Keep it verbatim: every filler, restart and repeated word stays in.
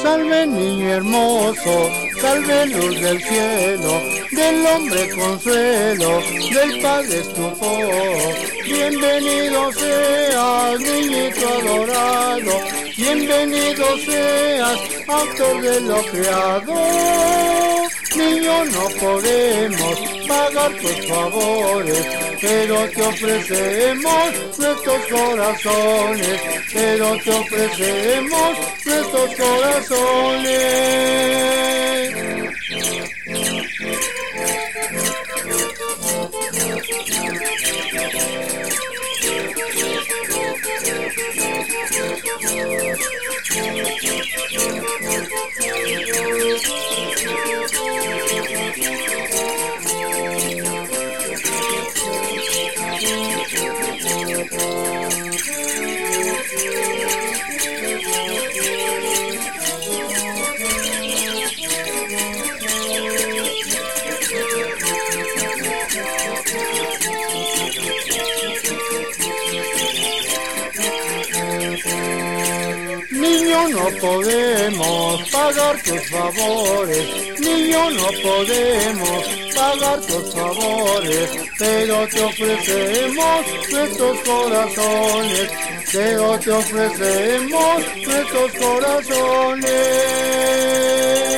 Salve niño hermoso, salve luz del cielo, del hombre consuelo, del Padre estupor. Bienvenido seas, niñito adorado, bienvenido seas, autor de lo creado. Niño, no podemos pagar tus favores, pero te ofrecemos nuestros corazones, pero te ofrecemos nuestros corazones. Niño, no podemos pagar tus favores, niño, no podemos pagar tus favores, pero te ofrecemos nuestros corazones, pero te ofrecemos nuestros corazones.